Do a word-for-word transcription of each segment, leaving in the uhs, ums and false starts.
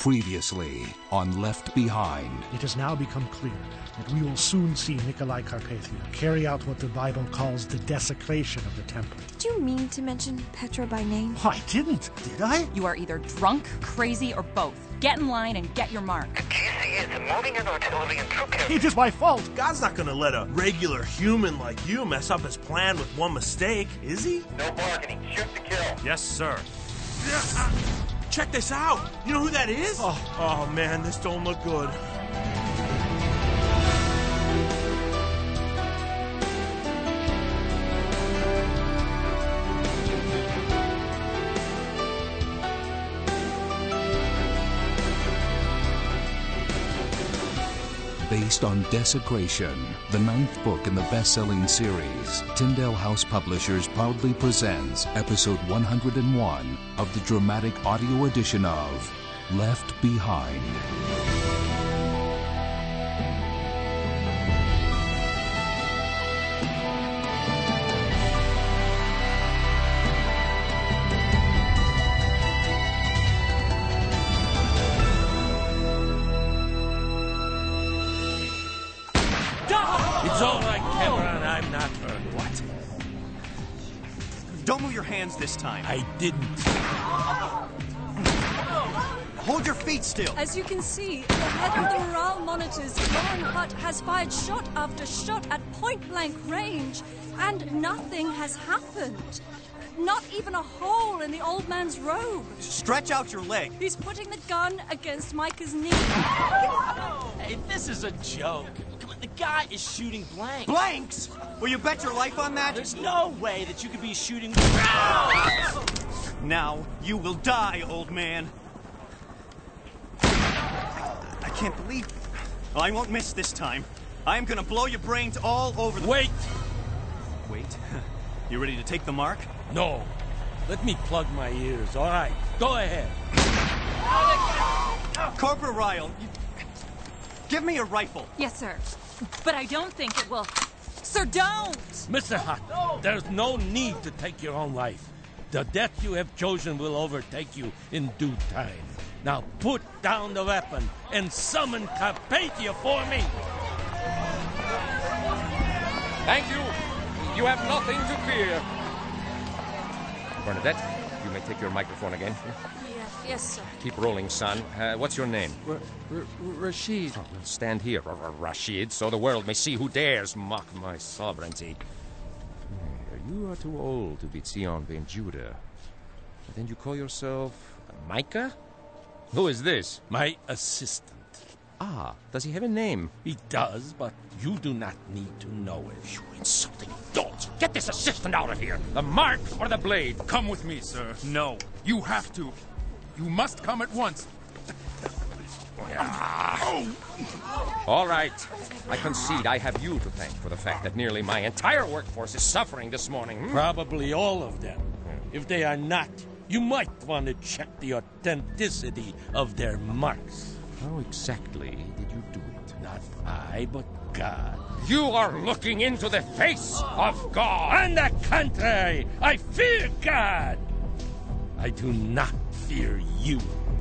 Previously on Left Behind. It has now become clear that we will soon see Nikolai Carpathia carry out what the Bible calls the desecration of the temple. Did you mean to mention Petra by name? Oh, I didn't, did I? You are either drunk, crazy, or both. Get in line and get your mark. G C is moving an artillery and troop carrier. It is my fault. God's not gonna let a regular human like you mess up his plan with one mistake, is he? No bargaining. Shoot to kill. Yes, sir. Uh, check this out. You know who that is? Oh, oh man, this don't look good. Based on Desecration, the ninth book in the best-selling series, Tyndale House Publishers proudly presents episode one hundred one of the dramatic audio edition of Left Behind. It's all right, Cameron. I'm not hurt. What? Don't move your hands this time. I didn't. Hold your feet still. As you can see, the head of the morale monitors, Lauren Hutt, has fired shot after shot at point-blank range, and nothing has happened. Not even a hole in the old man's robe. Stretch out your leg. He's putting the gun against Micah's knee. Hey, this is a joke. Come on, the guy is shooting blanks. Blanks? Will you bet your life on that? There's no way that you could be shooting... Now, you will die, old man. I can't believe... Well, I won't miss this time. I'm gonna blow your brains all over the... Wait! Wait? You ready to take the mark? No. Let me plug my ears, all right? Go ahead. Corporal Ryle, you... give me a rifle. Yes, sir. But I don't think it will... Sir, don't! Mister Hutt, there's no need to take your own life. The death you have chosen will overtake you in due time. Now put down the weapon and summon Carpathia for me. Thank you. You have nothing to fear. Bernadette, you may take your microphone again. Yes, yes, sir. Keep rolling, son. Uh, what's your name? R- R- Rashid. Oh, well, stand here, R- R- Rashid, so the world may see who dares mock my sovereignty. You are too old to be Zion ben Judah. And then you call yourself Micah? Who is this? My assistant. Ah, does he have a name? He does, but you do not need to know it. You insulting dolt! Get this assistant out of here! The mark or the blade? Come with me, sir. No. You have to. You must come at once. All right. I concede I have you to thank for the fact that nearly my entire workforce is suffering this morning. Hmm? Probably all of them. If they are not, you might want to check the authenticity of their marks. How exactly did you do it? Not I, but God. You are looking into the face of God. On the contrary, I fear God. I do not fear you.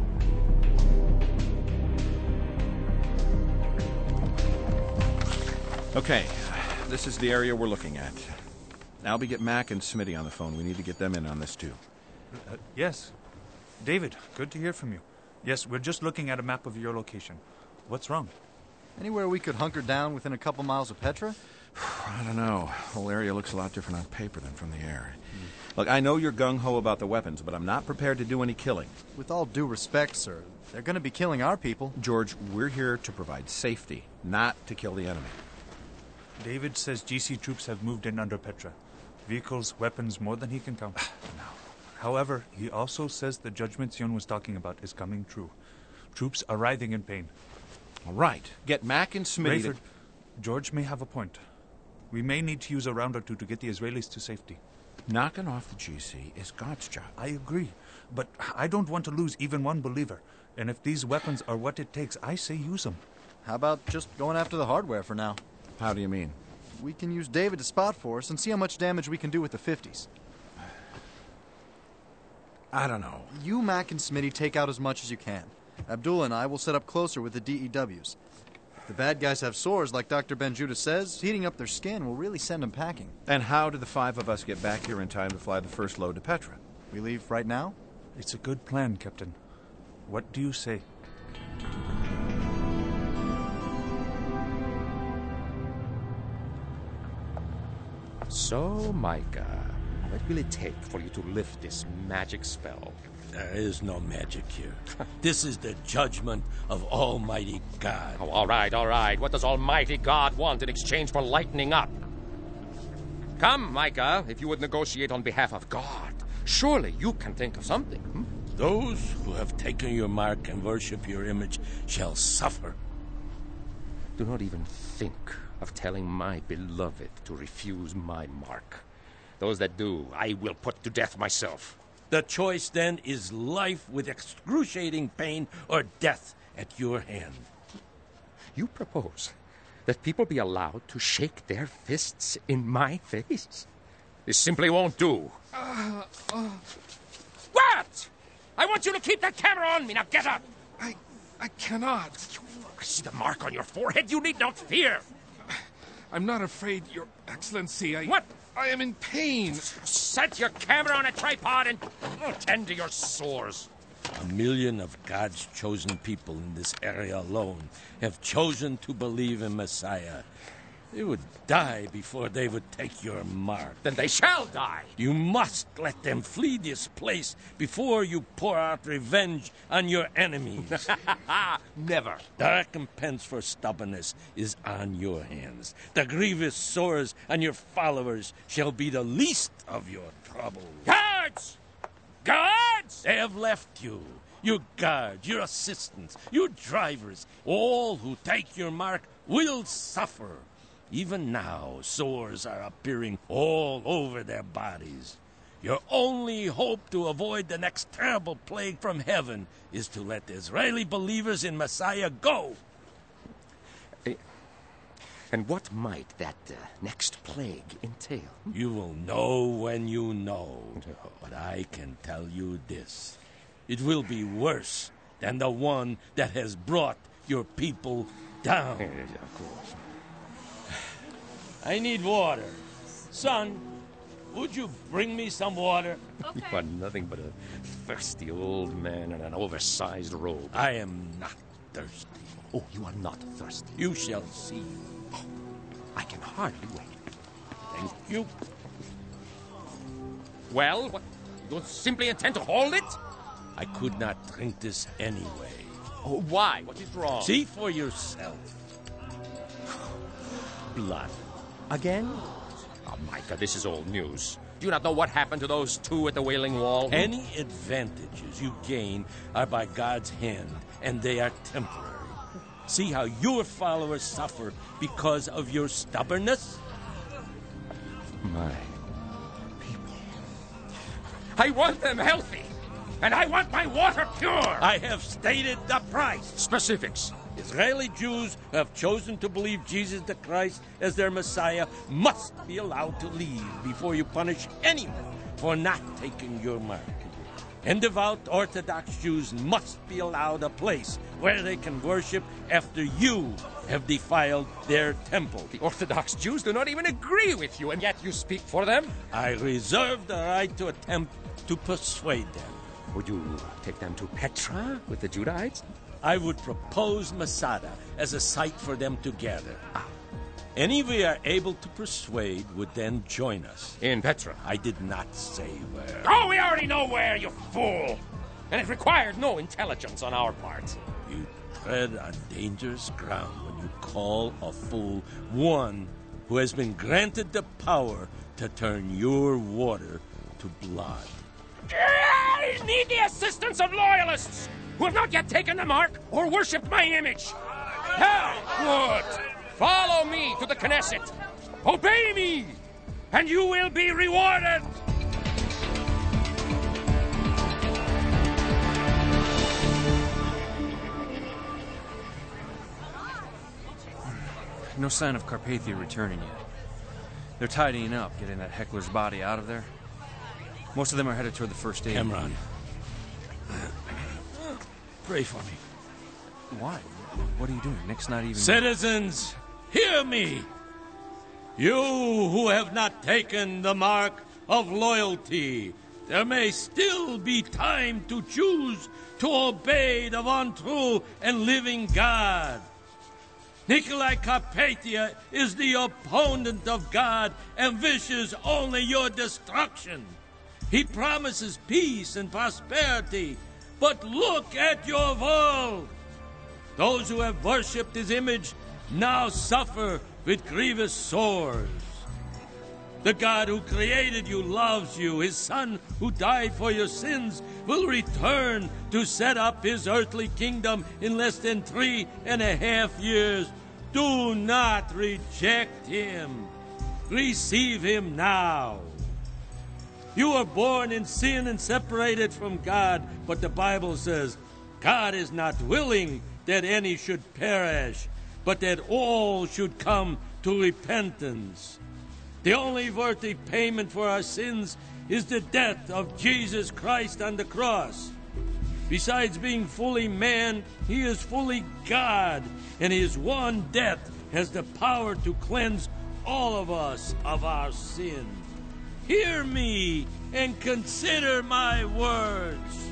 Okay, this is the area we're looking at. Albie, get Mac and Smitty on the phone. We need to get them in on this, too. Uh, yes. David, good to hear from you. Yes, we're just looking at a map of your location. What's wrong? Anywhere we could hunker down within a couple miles of Petra? I don't know. The whole area looks a lot different on paper than from the air. Mm. Look, I know you're gung-ho about the weapons, but I'm not prepared to do any killing. With all due respect, sir, they're going to be killing our people. George, we're here to provide safety, not to kill the enemy. David says G C troops have moved in under Petra. Vehicles, weapons, more than he can count. No. However, he also says the judgment Sion was talking about is coming true. Troops are writhing in pain. All right. Get Mac and Smitty Rayford, to... George may have a point. We may need to use a round or two to get the Israelis to safety. Knocking off the G C is God's job. I agree. But I don't want to lose even one believer. And if these weapons are what it takes, I say use them. How about just going after the hardware for now? How do you mean? We can use David to spot for us and see how much damage we can do with the fifties. I don't know. You, Mac, and Smitty take out as much as you can. Abdullah and I will set up closer with the D E Ws. If the bad guys have sores, like Doctor Benjuda says, heating up their skin will really send them packing. And how do the five of us get back here in time to fly the first load to Petra? We leave right now? It's a good plan, Captain. What do you say? So, Micah, what will it take for you to lift this magic spell? There is no magic here. This is the judgment of Almighty God. Oh, all right, all right. What does Almighty God want in exchange for lightening up? Come, Micah, if you would negotiate on behalf of God, surely you can think of something. Hmm? Those who have taken your mark and worship your image shall suffer. Do not even think of telling my beloved to refuse my mark. Those that do, I will put to death myself. The choice, then, is life with excruciating pain or death at your hand. You propose that people be allowed to shake their fists in my face? This simply won't do. Uh, uh, what? I want you to keep that camera on me. Now get up. I, I cannot. I see the mark on your forehead. You need not fear. I'm not afraid, Your Excellency. I... What? I am in pain. Set your camera on a tripod and tend to your sores. A million of God's chosen people in this area alone have chosen to believe in Messiah. They would die before they would take your mark. Then they shall die. You must let them flee this place before you pour out revenge on your enemies. Never. The recompense for stubbornness is on your hands. The grievous sores on your followers shall be the least of your troubles. Guards! Guards! They have left you. Your guards, your assistants, your drivers, all who take your mark will suffer. Even now, sores are appearing all over their bodies. Your only hope to avoid the next terrible plague from heaven is to let Israeli believers in Messiah go. And what might that uh, next plague entail? You will know when you know. But I can tell you this. It will be worse than the one that has brought your people down. Of course. I need water. Son, would you bring me some water? Okay. You are nothing but a thirsty old man in an oversized robe. I am not thirsty. Oh, you are not thirsty. You shall see. Oh, I can hardly wait. Thank you. Well, what? You don't simply intend to hold it? I could not drink this anyway. Oh, why? What is wrong? See for yourself. Blood. Again? Oh, Micah, this is old news. Do you not know what happened to those two at the Wailing Wall? Any advantages you gain are by God's hand, and they are temporary. See how your followers suffer because of your stubbornness? My people. I want them healthy, and I want my water pure. I have stated the price. Specifics. Israeli Jews who have chosen to believe Jesus the Christ as their Messiah must be allowed to leave before you punish anyone for not taking your mark. And devout Orthodox Jews must be allowed a place where they can worship after you have defiled their temple. The Orthodox Jews do not even agree with you, and yet you speak for them? I reserve the right to attempt to persuade them. Would you take them to Petra with the Judahites? I would propose Masada as a site for them to gather. Ah. Any we are able to persuade would then join us. In Petra? I did not say where. Oh, we already know where, you fool! And it required no intelligence on our part. You tread on dangerous ground when you call a fool one who has been granted the power to turn your water to blood. I need the assistance of loyalists who have not yet taken the mark or worshipped my image. Now, good. Follow me to the Knesset. Obey me, and you will be rewarded. No sign of Carpathia returning yet. They're tidying up, getting that heckler's body out of there. Most of them are headed toward the first aid. Emron. Pray for me. Why? What are you doing? Nick's not even... Citizens, hear me. You who have not taken the mark of loyalty, there may still be time to choose to obey the one true and living God. Nikolai Carpathia is the opponent of God and wishes only your destruction. He promises peace and prosperity, but look at your world. Those who have worshipped his image now suffer with grievous sores. The God who created you loves you. His Son who died for your sins will return to set up his earthly kingdom in less than three and a half years. Do not reject him. Receive him now. You were born in sin and separated from God, but the Bible says God is not willing that any should perish, but that all should come to repentance. The only worthy payment for our sins is the death of Jesus Christ on the cross. Besides being fully man, he is fully God, and his one death has the power to cleanse all of us of our sin. Hear me and consider my words.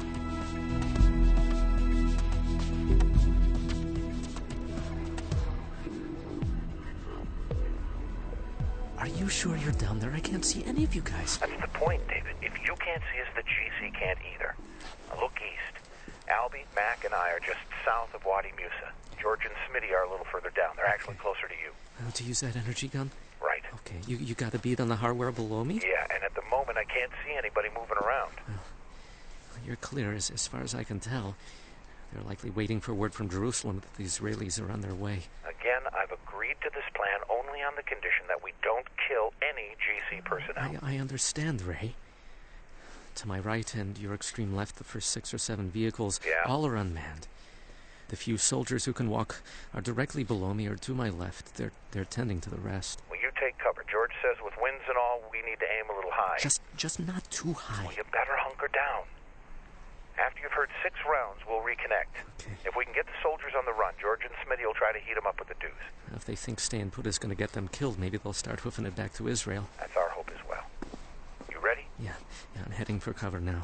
Are you sure you're down there? I can't see any of you guys. That's the point, David. If you can't see us, the G C can't either. Now look east. Albie, Mac, and I are just south of Wadi Musa. George and Smitty are a little further down. They're actually closer to you. Uh, to use that energy gun? Right. Okay, you, you got a bead on the hardware below me? Yeah, and at the moment I can't see anybody moving around. Oh. You're clear, as, as far as I can tell. They're likely waiting for word from Jerusalem that the Israelis are on their way. Again, I've agreed to this plan only on the condition that we don't kill any G C personnel. I, I understand, Ray. To my right and your extreme left, the first six or seven vehicles, yeah. all are unmanned. The few soldiers who can walk are directly below me or to my left. They're they're tending to the rest. Well, you take cover. George says with winds and all, we need to aim a little high. Just just not too high. Well, you better hunker down. After you've heard six rounds, we'll reconnect. Okay. If we can get the soldiers on the run, George and Smitty will try to heat them up with the deuce. If they think staying put is going to get them killed, maybe they'll start hoofing it back to Israel. That's our hope as well. You ready? Yeah, yeah, I'm heading for cover now.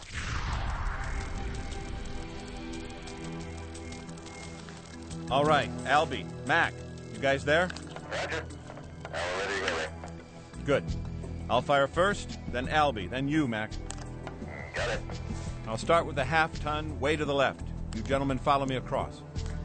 All right, Albie, Mac, you guys there? Roger. All ready, ready. Good. I'll fire first, then Albie, then you, Mac. Got it. I'll start with the half-ton, way to the left. You gentlemen follow me across.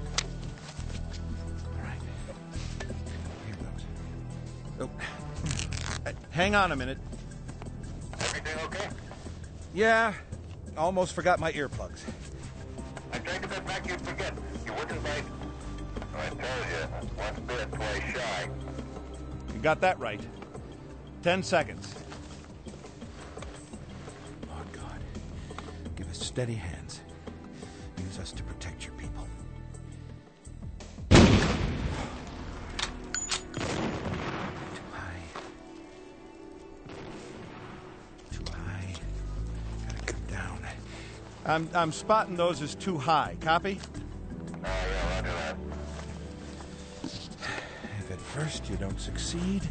All right. Here goes. Oh. Uh, hang on a minute. Everything okay? Yeah, almost forgot my earplugs. I tried to bet back you'd forget. You wouldn't bite. I told you, once bit, twice shy. You got that right. Ten seconds. Oh, God. Give us steady hands. Use us to protect your people. Too high. Too high. Gotta come down. I'm, I'm spotting those as too high. Copy? Oh, yeah, roger that. If at first you don't succeed...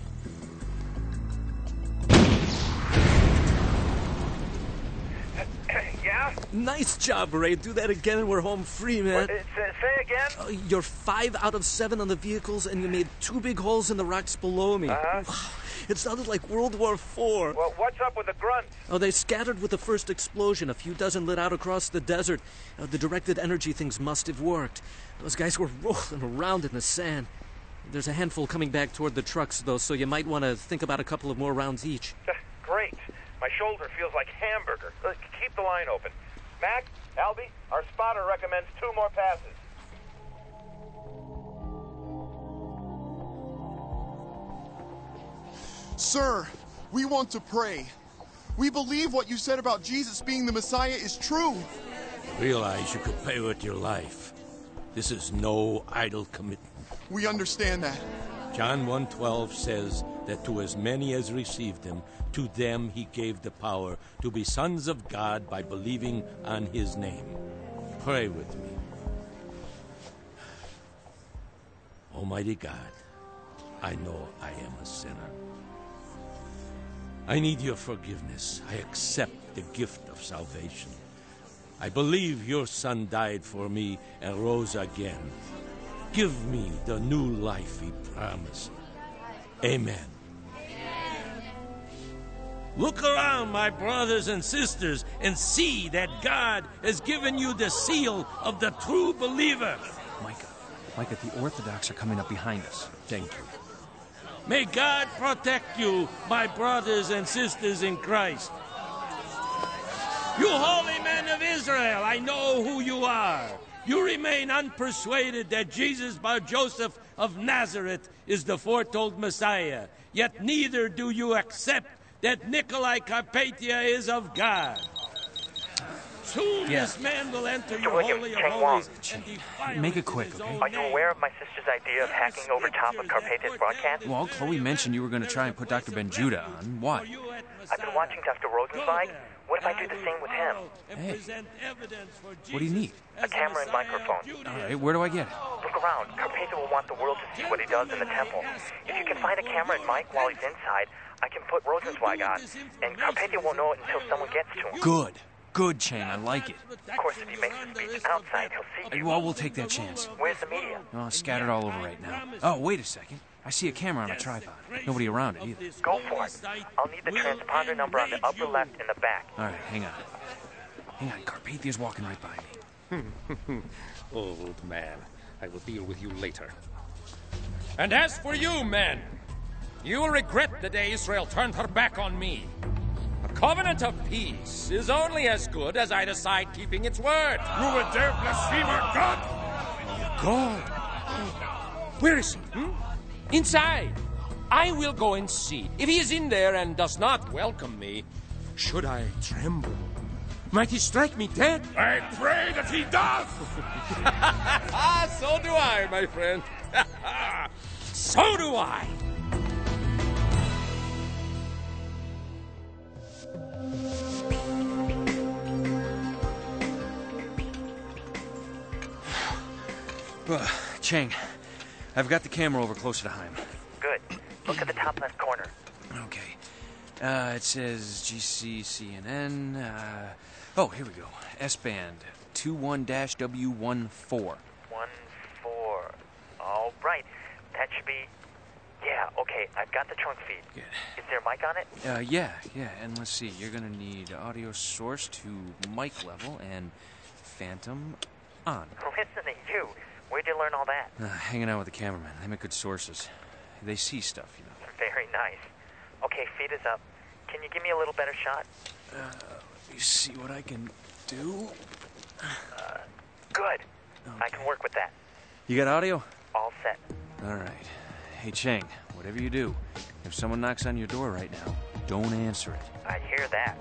Yeah? Nice job, Ray. Do that again and we're home free, man. What, uh, say, say again? Uh, you're five out of seven on the vehicles and you made two big holes in the rocks below me. Uh-huh. Wow. It sounded like World War Four. Well, what's up with the grunts? Oh, they scattered with the first explosion. A few dozen lit out across the desert. Uh, the directed energy things must have worked. Those guys were rolling around in the sand. There's a handful coming back toward the trucks, though, so you might want to think about a couple of more rounds each. Great. My shoulder feels like hamburger. Uh, keep the line open. Mac, Albie, our spotter recommends two more passes. Sir, we want to pray. We believe what you said about Jesus being the Messiah is true. Realize you could pay with your life. This is no idle commitment. We understand that. John one twelve says that to as many as received him, to them he gave the power to be sons of God by believing on his name. Pray with me. Almighty God, I know I am a sinner. I need your forgiveness. I accept the gift of salvation. I believe your Son died for me and rose again. Give me the new life he promised. Amen. Look around, my brothers and sisters, and see that God has given you the seal of the true believer. Micah, Micah, the Orthodox are coming up behind us. Thank you. May God protect you, my brothers and sisters in Christ. You holy men of Israel, I know who you are. You remain unpersuaded that Jesus Bar Joseph of Nazareth is the foretold Messiah, yet neither do you accept that Nikolai Carpathia is of God. Soon Yeah. this man will enter your William, holy of Cheng holies Wong. and defile Make it in quick, his okay? own Are you name. aware of my sister's idea of hacking over top of Carpathia's broadcast? Well, Chloe mentioned you were going to try and put Doctor Benjuda on. Why? I've been watching Doctor Rosenzweig. What if I do the same with him? Hey. What do you need? A camera and microphone. All right, where do I get it? Look around. Carpathia will want the world to see what he does in the temple. If you can find a camera and mic while he's inside, I can put Rosenzweig on, and Carpathia won't know it until someone gets to him. Good. Good, Chang. I like it. Of course, if he makes a speech outside, he'll see you. Well, we'll take that chance. Where's the media? Oh, scattered all over right now. Oh, wait a second. I see a camera on a tripod. Nobody around it either. Go for it. I'll need the transponder number on the upper left in the back. All right, hang on. Hang on, Carpathia's walking right by me. Old man, I will deal with you later. And as for you, men, you will regret the day Israel turned her back on me. A covenant of peace is only as good as I decide keeping its word. You would dare blaspheme our God? God? Where is he? Hmm? Inside. I will go and see. If he is in there and does not welcome me, should I tremble? Might he strike me dead? I pray that he does! So do I, my friend. So do I. Uh, Chang, I've got the camera over closer to Heim. Good. Look at the top left corner. Okay. Uh, it says G C C N N. Uh, oh, here we go. S-band two one W one four. One, four. All right. That should be... Yeah, okay. I've got the trunk feed. Good. Is there a mic on it? Uh, yeah, yeah. And let's see. You're going to need audio source to mic level and phantom on. Listen to you. Where'd you learn all that? Uh, hanging out with the cameraman. They make good sources. They see stuff, you know. Very nice. Okay, feed is up. Can you give me a little better shot? Uh, let me see what I can do. Uh, good. Okay. I can work with that. You got audio? All set. All right. Hey, Chang, whatever you do, if someone knocks on your door right now, don't answer it. I hear that.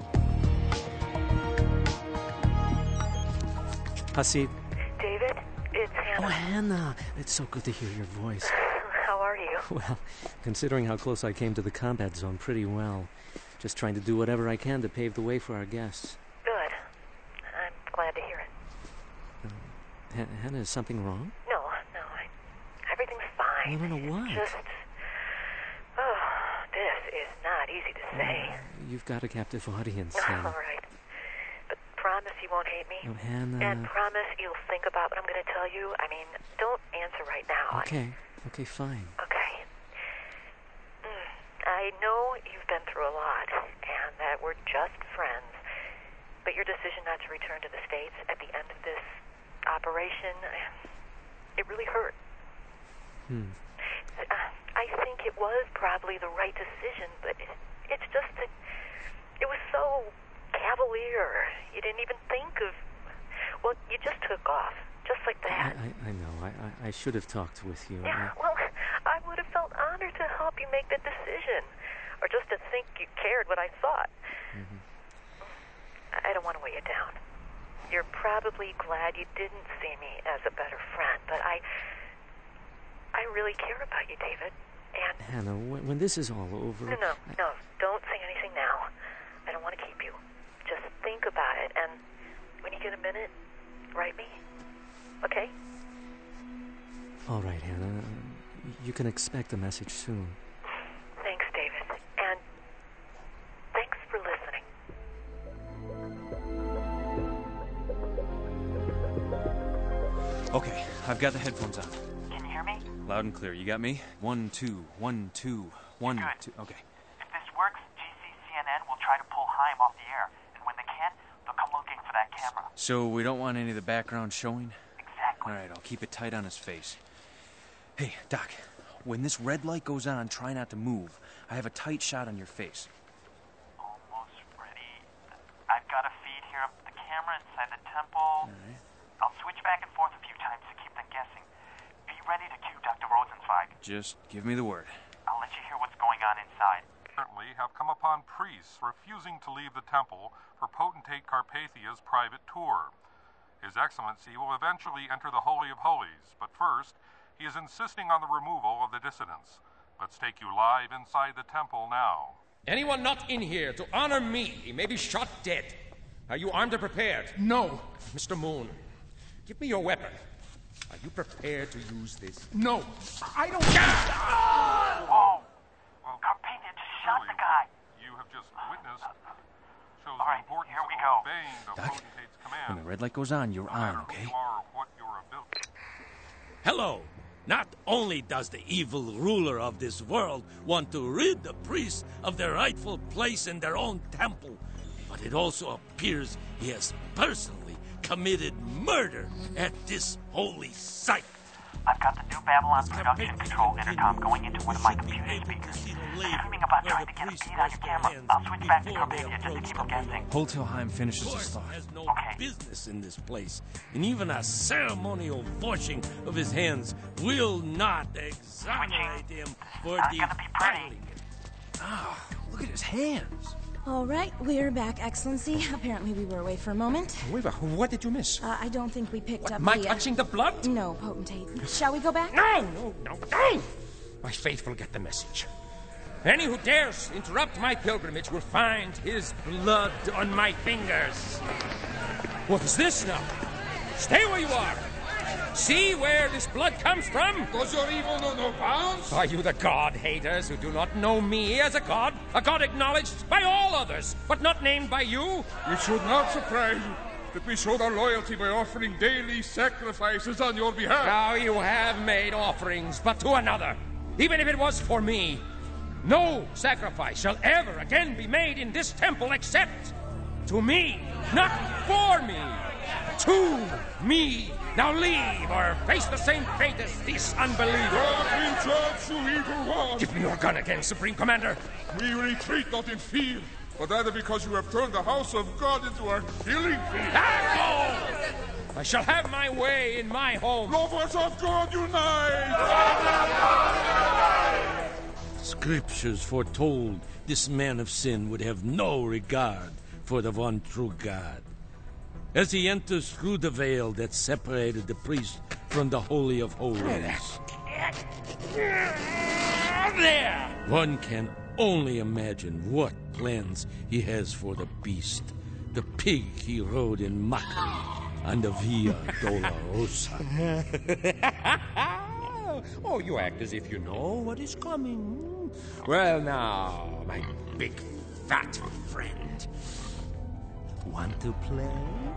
Hasib. David, it's Hannah. Oh, Hannah. It's so good to hear your voice. How are you? Well, considering how close I came to the combat zone, pretty well. Just trying to do whatever I can to pave the way for our guests. Good. I'm glad to hear it. Um, H- Hannah, is something wrong? No, no, I, everything's fine. I don't know what. Just, oh, this is not easy to say. Uh, you've got a captive audience, All Hannah. right. But promise you won't hate me. Oh, Hannah. And promise you'll think about what I'm going to tell you. I mean, don't answer right now. Okay. Okay, fine. Okay. Mm, I know you've been through a lot, and that we're just friends. But your decision not to return to the States at the end of this operation, it really hurt. Hmm. I think it was probably the right decision, but it's just that it was so cavalier. You didn't even think of... Well, you just took off, just like that. I, I, I know. I, I, I should have talked with you. Yeah, I, well, I would have felt honored to help you make that decision. Or just to think you cared what I thought. mm-hmm. I don't want to weigh you down. You're probably glad you didn't see me as a better friend, but I... I really care about you, David. And... Hannah, when, when this is all over... No, no, no. Don't say anything now. I don't want to keep you. Just think about it, and when you get a minute, write me. Okay? All right, Hannah. You can expect a message soon. Thanks, David. And thanks for listening. Okay, I've got the headphones on. Can you hear me? Loud and clear. You got me? One, two, one, two, one, Good. two. Okay. If this works, G C C N N will try to pull Haim off the air. And when they can, they'll come looking for that camera. So we don't want any of the background showing? Exactly. All right, I'll keep it tight on his face. Hey, Doc, when this red light goes on, try not to move. I have a tight shot on your face. Almost ready. I've got a feed here of the camera inside the temple. All right. I'll switch back and forth a few times to keep them guessing. Be ready to cue Doctor Rosenzweig. Just give me the word. I'll let you hear what's going on inside. Currently have come upon priests refusing to leave the temple for Potentate Carpathia's private tour. His Excellency will eventually enter the Holy of Holies, but first, he is insisting on the removal of the dissidents. Let's take you live inside the temple now. Anyone not in here to honor me may be shot dead. Are you armed and prepared? No. Mister Moon, give me your weapon. Are you prepared to use this? No. I don't... Whoa! Carpathia just shot the guy. You have just witnessed shows All right, the importance here we of go. obeying the Doc, Potentate's command. when the red light goes on, you're on, okay? You are or what your ability. Hello. Not only does the evil ruler of this world want to rid the priests of their rightful place in their own temple, but it also appears he has personally committed murder at this holy site. I've got the new Babylon production control intercom going into one of my computer speakers. Screaming about trying to get a beat on your camera. I'll switch back to Carpathia just to keep them guessing. Hold till Haim finishes his thought. Has no business in this place, and even a ceremonial washing of his hands will not exonerate him for defiling it. Ah, look at his hands. All right, we're back, Excellency. Apparently we were away for a moment. Wait, what did you miss? Uh, I don't think we picked What, up my the... uh, touching the blood? No, Potentate. Shall we go back? No, no, no, no! My faith will get the message. Any who dares interrupt my pilgrimage will find his blood on my fingers. What is this now? Stay where you are. See where this blood comes from? Does your evil know no bounds? Are you the god-haters who do not know me as a god? A god acknowledged by all others, but not named by you? It should not surprise you that we showed our loyalty by offering daily sacrifices on your behalf. Now you have made offerings, but to another, even if it was for me. No sacrifice shall ever again be made in this temple except to me, not for me. To me. Now leave or face the same fate as this unbeliever. God will judge you, evil one. Give me your gun again, Supreme Commander. We retreat not in fear, but rather because you have turned the house of God into a killing field. Ah, no! I shall have my way in my home. Lovers of God unite! Scriptures foretold this man of sin would have no regard for the one true God. As he enters through the veil that separated the priest from the Holy of Holies, one can only imagine what plans he has for the beast, the pig he rode in mockery on the Via Dolorosa. Oh, you act as if you know what is coming. Well, now, my big fat friend. Want to play?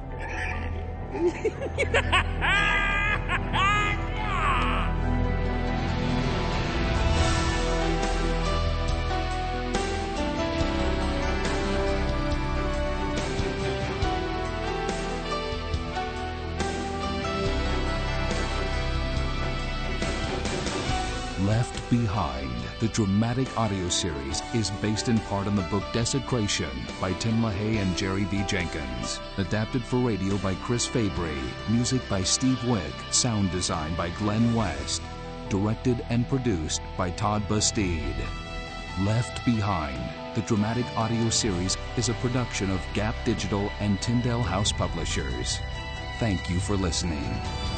Left Behind, the dramatic audio series, is based in part on the book Desecration by Tim LaHaye and Jerry V. Jenkins. Adapted for radio by Chris Fabry. Music by Steve Wick. Sound design by Glenn West. Directed and produced by Todd Bastide. Left Behind, the dramatic audio series, is a production of Gap Digital and Tyndale House Publishers. Thank you for listening.